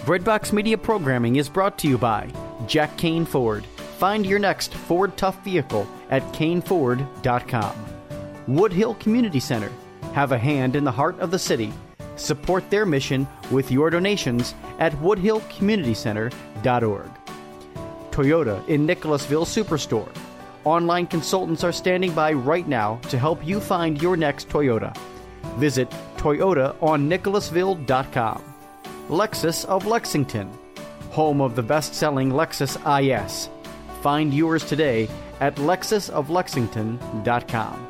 Breadbox Media programming is brought to you by Jack Kane Ford. Find your next Ford Tough vehicle at caneford.com. Woodhill Community Center. Have a hand in the heart of the city. Support their mission with your donations at woodhillcommunitycenter.org. Toyota in Nicholasville Superstore. Online consultants are standing by right now to help you find your next Toyota. Visit toyotaonnicholasville.com. Lexus of Lexington, home of the best-selling Lexus IS. Find yours today at lexusoflexington.com.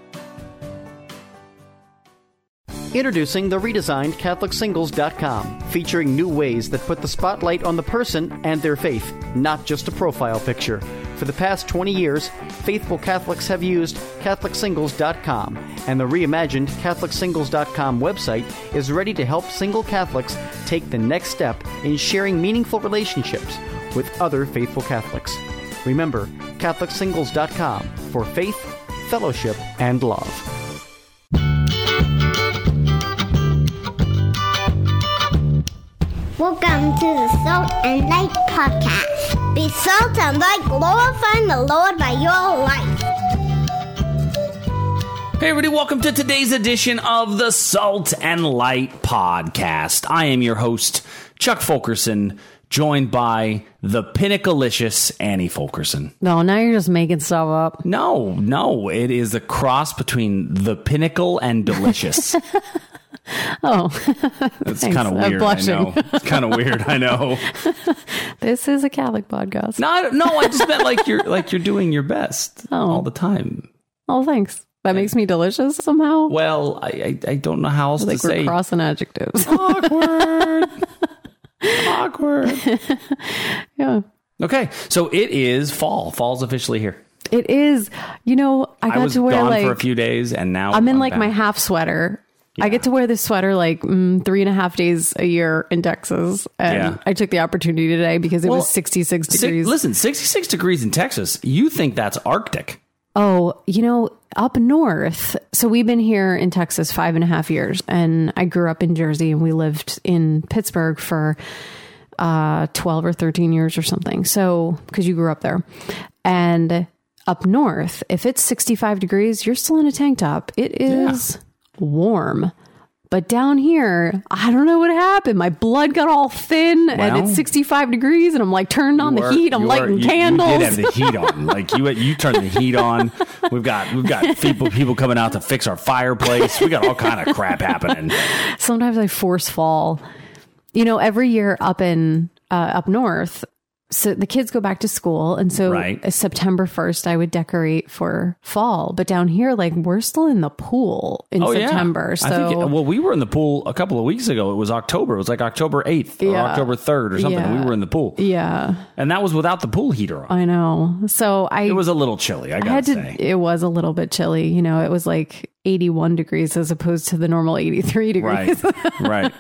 Introducing the redesigned CatholicSingles.com, featuring new ways that put the spotlight on the person and their faith, not just a profile picture. For the past 20 years, faithful Catholics have used CatholicSingles.com, and the reimagined CatholicSingles.com website is ready to help single Catholics take the next step in sharing meaningful relationships with other faithful Catholics. Remember, CatholicSingles.com for faith, fellowship, and love. Welcome to the Salt and Light Podcast. Be salt and light, glorifying the Lord by your life. Hey everybody, welcome to today's edition of the Salt and Light Podcast. I am your host, Chuck Fulkerson, joined by the Pinnacleicious Annie Fulkerson. No, now you're just making stuff up. No, it is a cross between the pinnacle and delicious. Oh, it's kind of weird. I know. It's kind of weird. I know. This is a Catholic podcast. No, I just meant like you're doing your best all the time. Oh, thanks. That makes me delicious somehow. Well, I don't know how else to say. We're crossing adjectives. Awkward. Yeah. Okay, so it is fall. Fall's officially here. It is. You know, I got to wear gone for a few days, and now I'm in back. my half sweater. Yeah. I get to wear this sweater 3.5 days a year in Texas. And I took the opportunity today because it was 66 degrees. Listen, 66 degrees in Texas. You think that's Arctic. Oh, up north. So we've been here in Texas 5.5 years, and I grew up in Jersey, and we lived in Pittsburgh for 12 or 13 years or something. So, because you grew up there. And up north, if it's 65 degrees, you're still in a tank top. It is warm. But down here, I don't know what happened. My blood got all thin, and it's 65 degrees, and I'm turned on the heat. I'm lighting candles. You did have the heat on. You turned the heat on. We've got people coming out to fix our fireplace. We got all kind of crap happening. Sometimes I force fall. Every year up north, so the kids go back to school, and so September 1st, I would decorate for fall. But down here, we're still in the pool in September. Yeah. So, we were in the pool a couple of weeks ago. It was October. It was October 8th or October 3rd or something. Yeah. We were in the pool. Yeah. And that was without the pool heater on. I know. So it was a little chilly, I gotta say. It was a little bit chilly. It was 81 degrees as opposed to the normal 83 degrees. Right.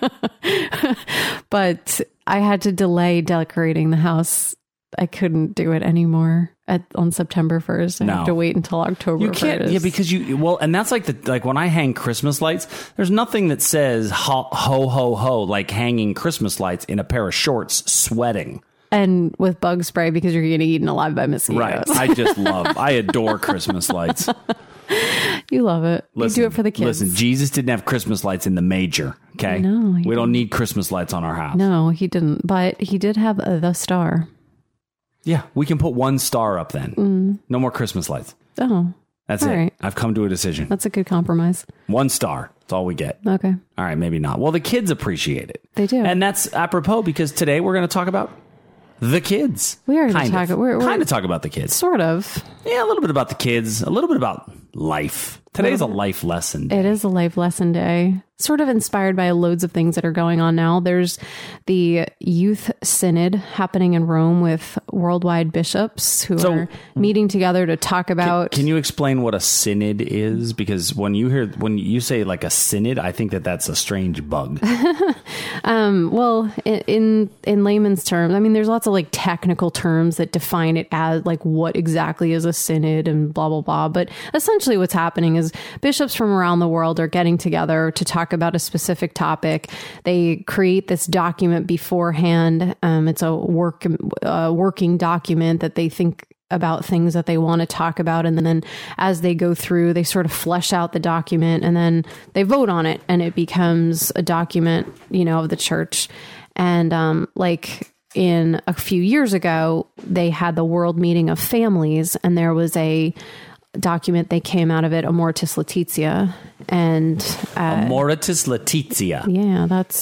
But I had to delay decorating the house. I couldn't do it anymore on September 1st. I have to wait until October 1st. You can't, because and that's when I hang Christmas lights, there's nothing that says ho, ho, ho, ho, like hanging Christmas lights in a pair of shorts, sweating. And with bug spray because you're getting eaten alive by mosquitoes. Right. I adore Christmas lights. You love it. You do it for the kids. Listen, Jesus didn't have Christmas lights in the manger, okay? No, we don't need Christmas lights on our house. No, he didn't. But he did have the star. Yeah, we can put one star up then. No more Christmas lights. Oh. That's it. Right. I've come to a decision. That's a good compromise. One star. That's all we get. Okay. All right, maybe not. Well, the kids appreciate it. They do. And that's apropos because today we're going to talk about the kids. We are going to talk about the kids. Sort of. Yeah, a little bit about the kids, a little bit about life. Today's a life lesson day. It is a life lesson day. Sort of inspired by loads of things that are going on now. There's the Youth Synod happening in Rome with worldwide bishops who are meeting together to talk about... Can you explain what a synod is? Because when you say a synod, I think that's a strange bug. Well, in layman's terms, there's lots of technical terms that define it as what exactly is a synod and blah, blah, blah. But essentially what's happening is bishops from around the world are getting together to talk talk about a specific topic. They create this document beforehand. It's a working document that they think about things that they want to talk about. And then as they go through, they sort of flesh out the document and then they vote on it and it becomes a document, of the church. And like in a few years ago, they had the World Meeting of Families and there was a document that came out of it, Amoris Laetitia. And Amoris Laetitia. Yeah, that's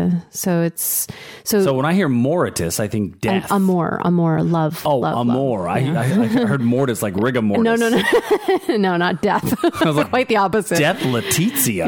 so when I hear Moritus, I think death. Amor, love. Oh, love, amor. Love. Yeah. I heard mortis like rigor mortis. No, no, not death. I was like, quite the opposite. Death Laetitia.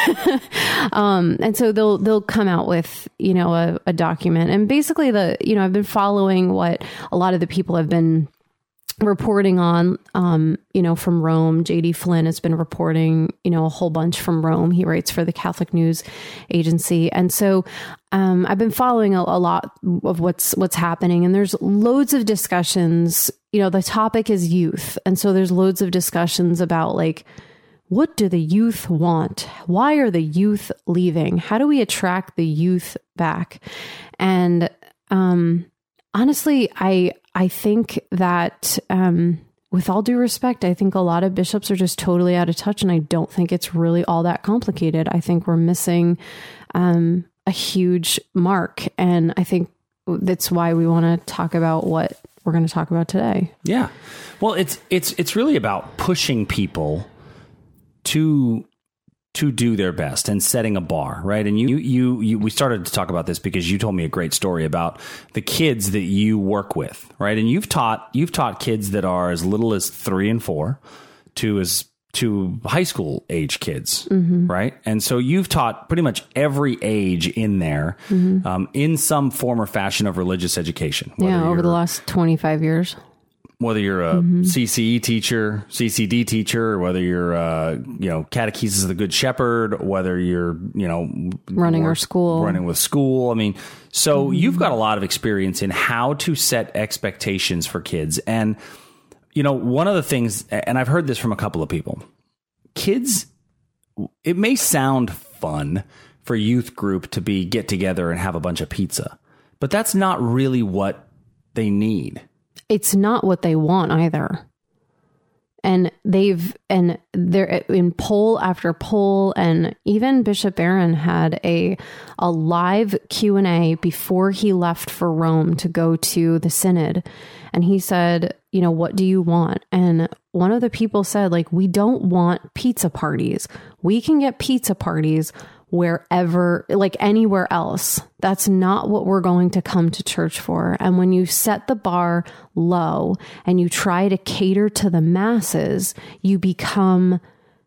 And so they'll come out with a document, and basically I've been following what a lot of the people have been reporting on, from Rome. J.D. Flynn has been reporting, a whole bunch from Rome. He writes for the Catholic News Agency. And so I've been following a lot of what's happening. And there's loads of discussions. The topic is youth. And so there's loads of discussions about like, what do the youth want? Why are the youth leaving? How do we attract the youth back? And honestly, I think that, with all due respect, I think a lot of bishops are just totally out of touch, and I don't think it's really all that complicated. I think we're missing a huge mark, and I think that's why we want to talk about what we're going to talk about today. Yeah, well, it's really about pushing people to do their best and setting a bar, right? And we started to talk about this because you told me a great story about the kids that you work with, right? And you've taught kids that are as little as 3 and 4 to high school age kids, right? And so you've taught pretty much every age in there, in some form or fashion of religious education. Yeah, over the last 25 years. Whether you're a CCE teacher, CCD teacher, or whether you're, Catechesis of the Good Shepherd, whether you're, running our school, running with school. I mean, so you've got a lot of experience in how to set expectations for kids. And, one of the things, and I've heard this from a couple of people, kids, it may sound fun for youth group to get together and have a bunch of pizza, but that's not really what they need. It's not what they want either. And they're in poll after poll, and even Bishop Barron had a live Q&A before he left for Rome to go to the synod. And he said, what do you want? And one of the people said, like, we don't want pizza parties. We can get pizza parties wherever, like anywhere else. That's not what we're going to come to church for. And when you set the bar low and you try to cater to the masses, you become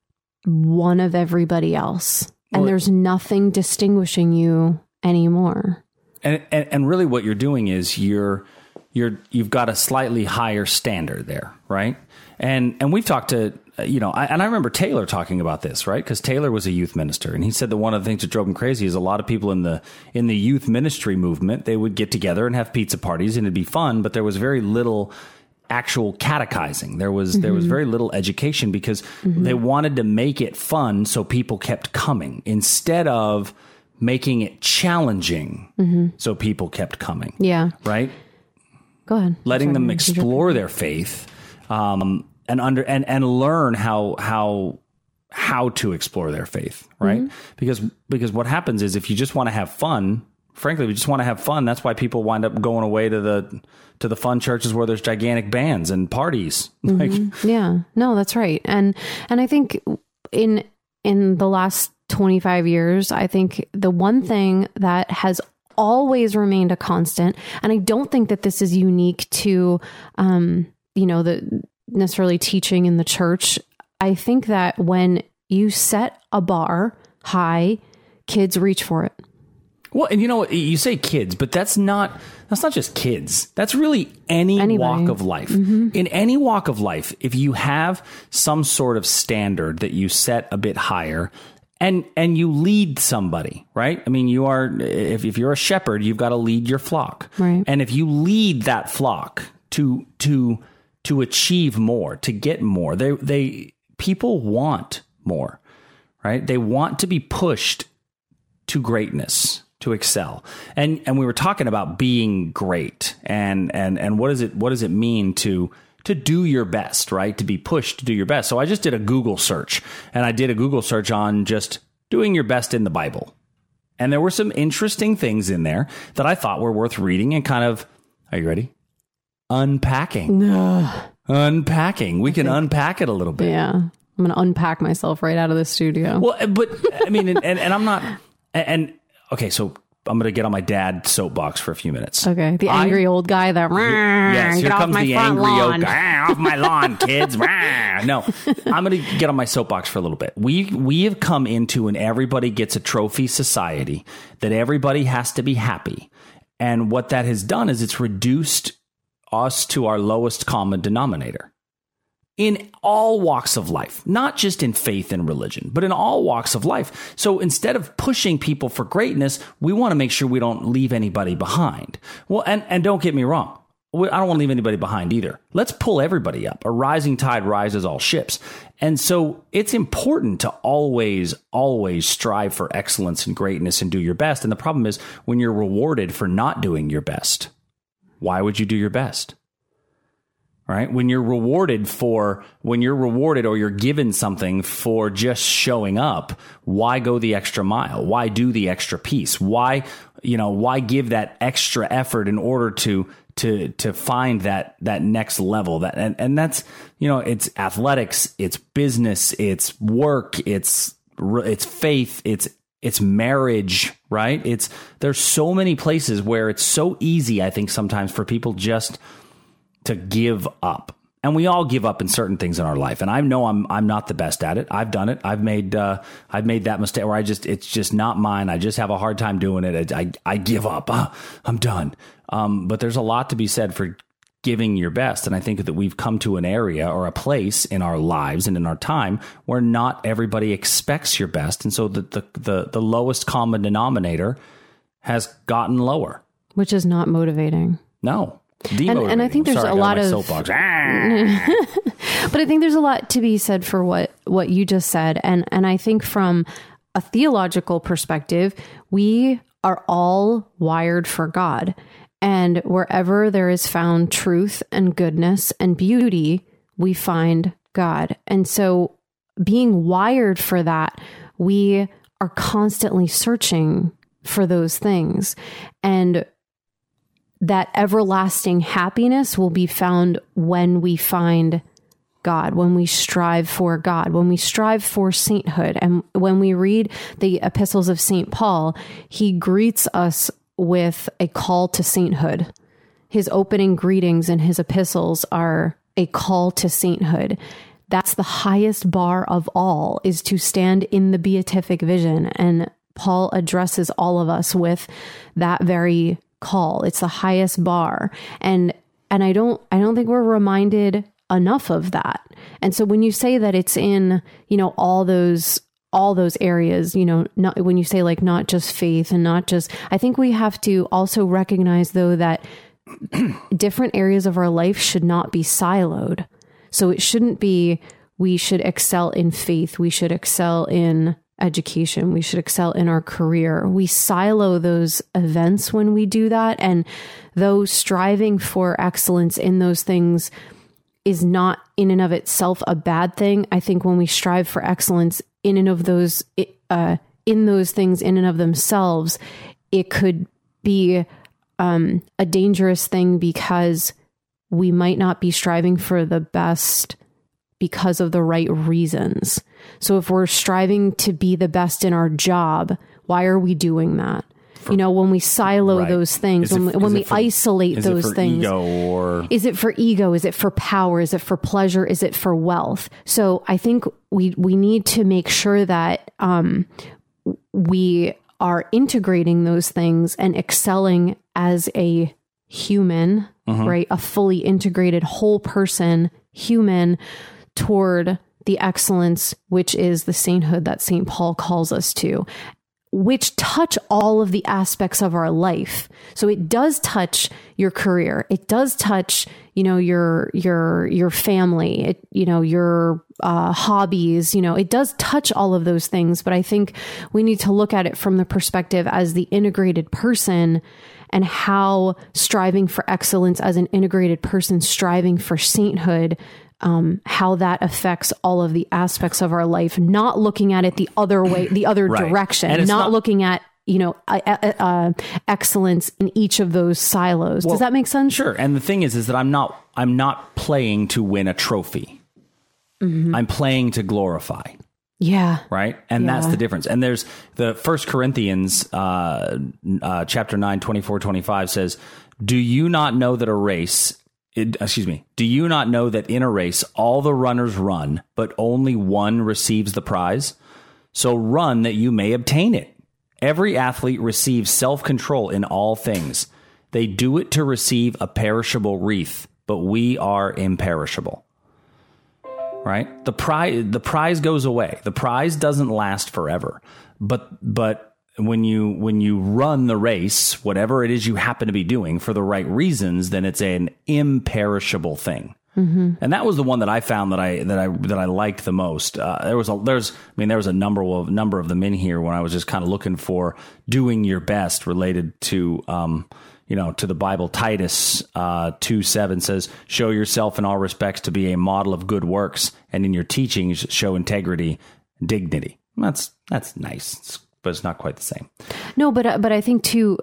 one of everybody else. And there's nothing distinguishing you anymore. And really what you're doing is you've got a slightly higher standard there, right? And we've talked to, I remember Taylor talking about this, right? Because Taylor was a youth minister, and he said that one of the things that drove him crazy is a lot of people in the youth ministry movement, they would get together and have pizza parties, and it'd be fun, but there was very little actual catechizing. There was very little education because they wanted to make it fun, so people kept coming instead of making it challenging, so people kept coming. Yeah, right. Go ahead. Letting them explore their faith. And learn how to explore their faith, right? Because what happens is if you just want to have fun, frankly, we just want to have fun. That's why people wind up going away to the fun churches where there's gigantic bands and parties. Yeah, no, that's right. And I think in the last 25 years, I think the one thing that has always remained a constant, and I don't think that this is unique to, the necessarily teaching in the church. I think that when you set a bar high, kids reach for it. Well, and you say kids, but that's not just kids. That's really anybody. Walk of life. In any walk of life, if you have some sort of standard that you set a bit higher, and you lead somebody, right? I mean, if you're a shepherd, you've got to lead your flock. Right. And if you lead that flock to achieve more, to get more, people want more, right? They want to be pushed to greatness, to excel. And we were talking about being great and what does it mean to do your best, right? To be pushed to do your best. So I just did a Google search, and I did a Google search on just doing your best in the Bible. And there were some interesting things in there that I thought were worth reading and kind of, are you ready? Unpacking. Unpacking. We can unpack it a little bit. Yeah. I'm going to unpack myself right out of the studio. Well, but I mean, and I'm not, and okay, so I'm going to get on my dad's soapbox for a few minutes. Okay. The angry old guy that, yes, here get comes off my the front angry lawn. old guy, off my lawn, kids. No, I'm going to get on my soapbox for a little bit. We have come into an everybody gets a trophy society that everybody has to be happy. And what that has done is it's reduced us to our lowest common denominator. In all walks of life, not just in faith and religion, but in all walks of life. So instead of pushing people for greatness, we want to make sure we don't leave anybody behind. Well, and don't get me wrong. I don't want to leave anybody behind either. Let's pull everybody up. A rising tide rises all ships. And so it's important to always strive for excellence and greatness and do your best. And the problem is when you're rewarded for not doing your best, why would you do your best? Right? When you're rewarded or you're given something for just showing up, why go the extra mile? Why do the extra piece? Why give that extra effort in order to find that next level? And that's, it's athletics, it's business, it's work, it's faith, it's marriage, right? There's so many places where it's so easy, I think, sometimes for people just to give up. And we all give up in certain things in our life. And I know I'm not the best at it. I've done it. I've made that mistake where it's just not mine. I just have a hard time doing it. I give up. I'm done. But there's a lot to be said for giving your best. And I think that we've come to an area or a place in our lives and in our time where not everybody expects your best. And so the lowest common denominator has gotten lower. Which is not motivating. No. And I think there's a lot of soapbox. But I think there's a lot to be said for what you just said. And I think from a theological perspective, we are all wired for God. And wherever there is found truth and goodness and beauty, we find God. And so being wired for that, we are constantly searching for those things. And that everlasting happiness will be found when we find God, when we strive for God, when we strive for sainthood. And when we read the epistles of St. Paul, he greets us with a call to sainthood. His opening greetings in his epistles are a call to sainthood. That's the highest bar of all, is to stand in the beatific vision. And Paul addresses all of us with that very call. It's the highest bar. And I don't think we're reminded enough of that. And so when you say that it's in, all those areas, not when you say like not just faith and not just, I think we have to also recognize though that different areas of our life should not be siloed. So it shouldn't be, we should excel in faith. We should excel in education. We should excel in our career. We silo those events when we do that. And though striving for excellence in those things is not in and of itself a bad thing, I think when we strive for excellence in and of those, in those things in and of themselves, it could be a dangerous thing because we might not be striving for the best because of the right reasons. So if we're striving to be the best in our job, why are we doing that? When we silo those things, when we isolate those things, is it for ego? Is it for power? Is it for pleasure? Is it for wealth? So I think we need to make sure that we are integrating those things and excelling as a human, right? A fully integrated whole person, human, toward the excellence, which is the sainthood that St. Paul calls us to. which touch all of the aspects of our life. So it does touch your career. It does touch, your family, your hobbies, it does touch all of those things. But I think we need to look at it from the perspective as the integrated person, and how striving for excellence as an integrated person, striving for sainthood, how that affects all of the aspects of our life, not looking at it the other way, the other right. direction, not looking at, excellence in each of those silos. Does that make sense? Sure. And the thing is that I'm not playing to win a trophy. Mm-hmm. I'm playing to glorify. Yeah. Right. And that's the difference. And there's the 1 Corinthians, chapter 9, 24, 25 says, do you not know that do you not know that in a race, all the runners run, but only one receives the prize? So run that you may obtain it. Every athlete receives self-control in all things. They do it to receive a perishable wreath, but we are imperishable. Right? The prize goes away. The prize doesn't last forever. But when you run the race, whatever it is you happen to be doing for the right reasons, then it's an imperishable thing. Mm-hmm. And that was the one that I found that I liked the most. There was a number of them in here when I was just kind of looking for doing your best related to to the Bible. Titus 2:7 says, show yourself in all respects to be a model of good works, and in your teachings show integrity, dignity. That's nice, but it's not quite the same. No, but I think too,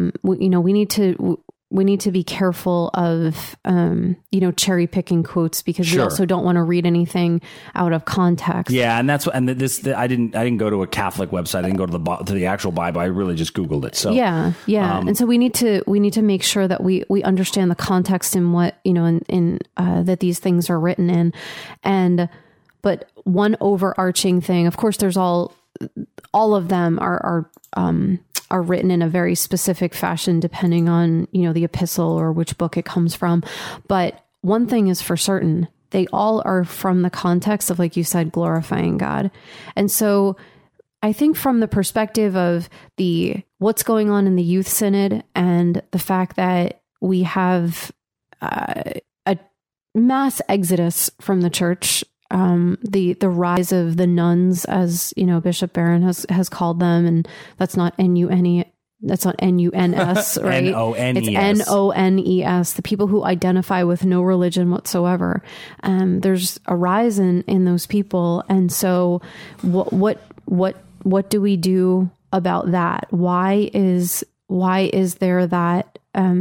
we need to be careful of, cherry picking quotes, because we also don't want to read anything out of context. Yeah. And that's what, and I didn't go to a Catholic website. I didn't go to the actual Bible. I really just Googled it. So yeah. And so we need to make sure that we understand the context in what, that these things are written in. But one overarching thing, of course, there's all of them are written in a very specific fashion, depending on, the epistle or which book it comes from. But one thing is for certain, they all are from the context of, like you said, glorifying God. And so I think from the perspective of what's going on in the Youth Synod, and the fact that we have a mass exodus from the church, the rise of the nuns, as Bishop Barron has called them, and that's not N-U-N-S, right? N-O-N-E-S. It's N-O-N-E-S, the people who identify with no religion whatsoever. There's a rise in those people. And so what do we do about that? Why is there that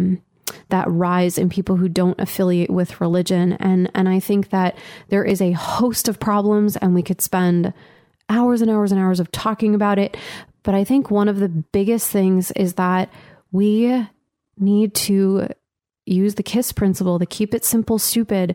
rise in people who don't affiliate with religion? And I think that there is a host of problems, and we could spend hours and hours and hours of talking about it. But I think one of the biggest things is that we need to use the KISS principle, the keep it simple, stupid.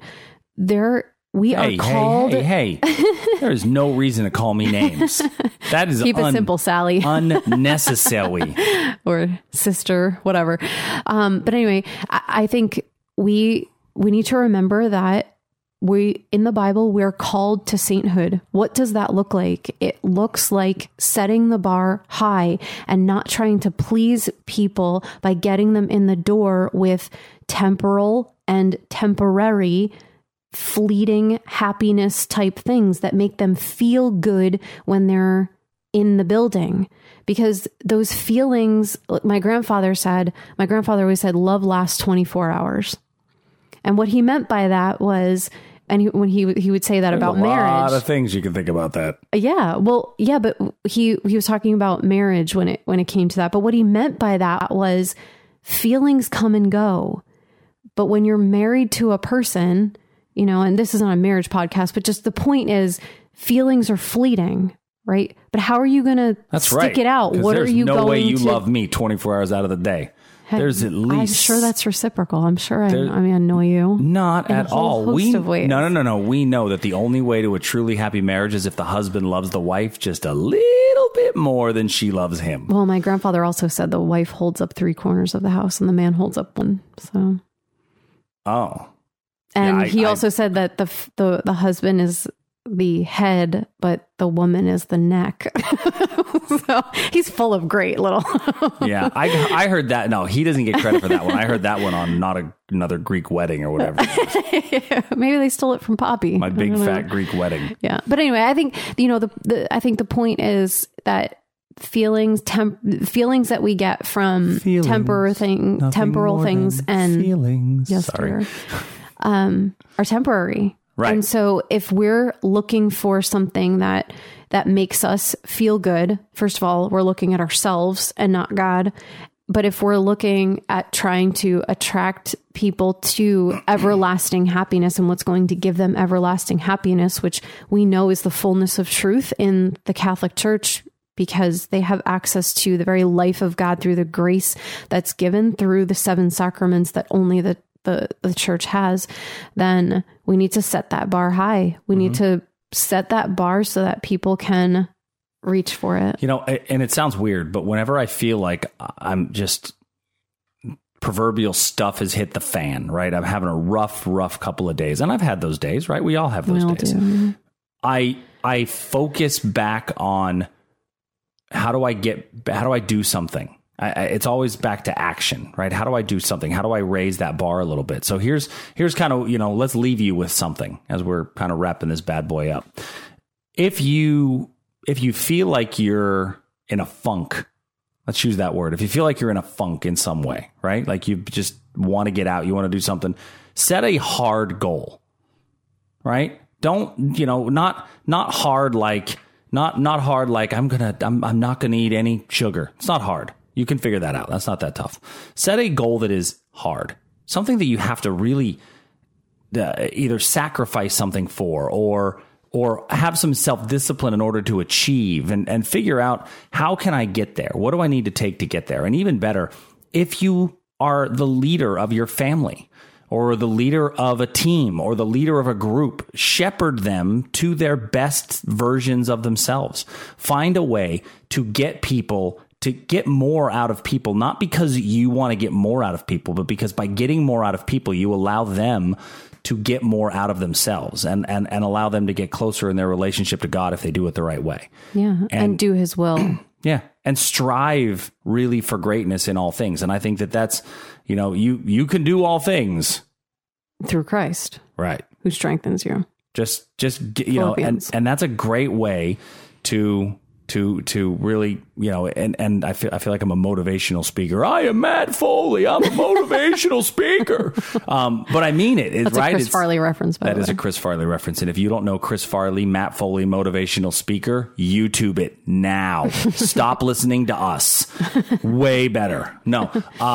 We are called. Hey, there is no reason to call me names. That is keep it simple, Sally. Unnecessary. Or sister, whatever. But anyway, I think we need to remember that in the Bible, we're called to sainthood. What does that look like? It looks like setting the bar high and not trying to please people by getting them in the door with temporal and temporary fleeting happiness type things that make them feel good when they're in the building. Because those feelings, my grandfather always said, love lasts 24 hours. And what he meant by that was, when he would say that There's about a marriage. A lot of things you can think about that. Yeah. Well, yeah, but he was talking about marriage when it came to that. But what he meant by that was feelings come and go. But when you're married to a person, and this is not a marriage podcast, but just the point is feelings are fleeting, right? But how are you going to stick it out? What are you going to... There's no way you love me 24 hours out of the day. There's at least... I'm sure that's reciprocal. I'm sure I annoy you. Not at all. Of ways. No. We know that the only way to a truly happy marriage is if the husband loves the wife just a little bit more than she loves him. Well, my grandfather also said the wife holds up 3 corners of the house and the man holds up 1. So... Oh. And he also said that the husband is the head, but the woman is the neck. So he's full of great little. Yeah, I heard that. No, he doesn't get credit for that one. I heard that one on Another Greek Wedding or whatever. Maybe they stole it from Poppy. My Big Fat Greek Wedding. Yeah, but anyway, I think I think the point is that feelings that we get from temporal things and feelings. Yes, Sorry. Are temporary. Right. And so if we're looking for something that makes us feel good, first of all, we're looking at ourselves and not God. But if we're looking at trying to attract people to everlasting happiness and what's going to give them everlasting happiness, which we know is the fullness of truth in the Catholic Church, because they have access to the very life of God through the grace that's given through the 7 sacraments that only the church has, then we need to set that bar high. We need to set that bar so that people can reach for it. You know, and it sounds weird, but whenever I feel like I'm just proverbial stuff has hit the fan, right? I'm having a rough couple of days, and I've had those days, right? We all have those days. Do. I focus back on how do I do something? It's always back to action, right? How do I do something? How do I raise that bar a little bit? So here's kind of, let's leave you with something as we're kind of wrapping this bad boy up. If you feel like you're in a funk, let's use that word. If you feel like you're in a funk in some way, right? Like you just want to get out, you want to do something, set a hard goal, right? Don't, not hard like, not hard like I'm not going to eat any sugar. It's not hard. You can figure that out. That's not that tough. Set a goal that is hard, something that you have to really either sacrifice something for or have some self-discipline in order to achieve and figure out, how can I get there? What do I need to take to get there? And even better, if you are the leader of your family or the leader of a team or the leader of a group, shepherd them to their best versions of themselves. Find a way to get more out of people, not because you want to get more out of people, but because by getting more out of people, you allow them to get more out of themselves and allow them to get closer in their relationship to God if they do it the right way. Yeah. And do his will. Yeah. And strive really for greatness in all things. And I think that's, you can do all things through Christ. Right. Who strengthens you. Just and that's a great way to really, and I feel like I'm a motivational speaker. I am Matt Foley. I'm a motivational speaker. But I mean it. That's right? A Chris Farley reference, by the way. That is a Chris Farley reference. And if you don't know Chris Farley, Matt Foley, motivational speaker, YouTube it now. Stop listening to us. Way better. No.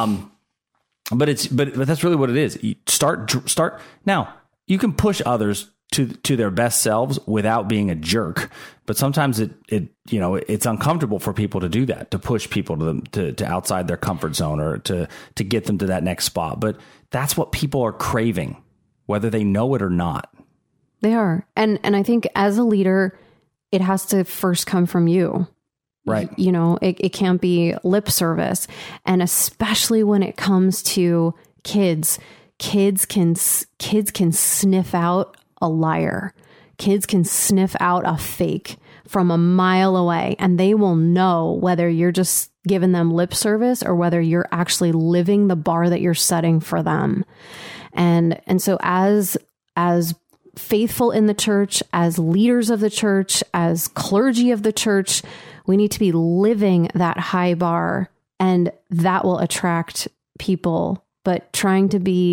But that's really what it is. You start now. You can push others to their best selves without being a jerk, but sometimes it's uncomfortable for people to do that, to push people to outside their comfort zone or to get them to that next spot. But that's what people are craving, whether they know it or not. They are, and I think as a leader, it has to first come from you. Right. It can't be lip service. And especially when it comes to kids can sniff out a liar. Kids can sniff out a fake from a mile away, and they will know whether you're just giving them lip service or whether you're actually living the bar that you're setting for them. And so as faithful in the church, as leaders of the church, as clergy of the church, we need to be living that high bar, and that will attract people. But trying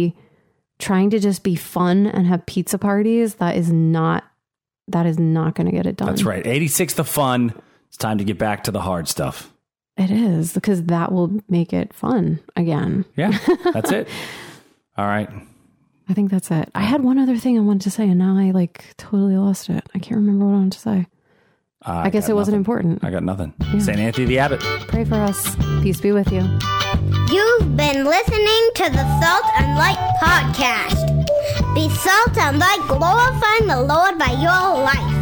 to just be fun and have pizza parties, that is not going to get it done. That's right. 86 the fun. It's time to get back to the hard stuff. It is, because that will make it fun again. Yeah, that's it. All right. I think that's it. I had one other thing I wanted to say, and now I totally lost it. I can't remember what I wanted to say. I guess it wasn't important. I got nothing. Yeah. St. Anthony the Abbot. Pray for us. Peace be with you. You've been listening to the Salt and Light Podcast. Be salt and light, glorifying the Lord by your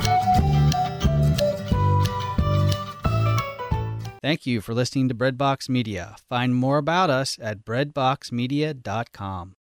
life. Thank you for listening to Breadbox Media. Find more about us at breadboxmedia.com.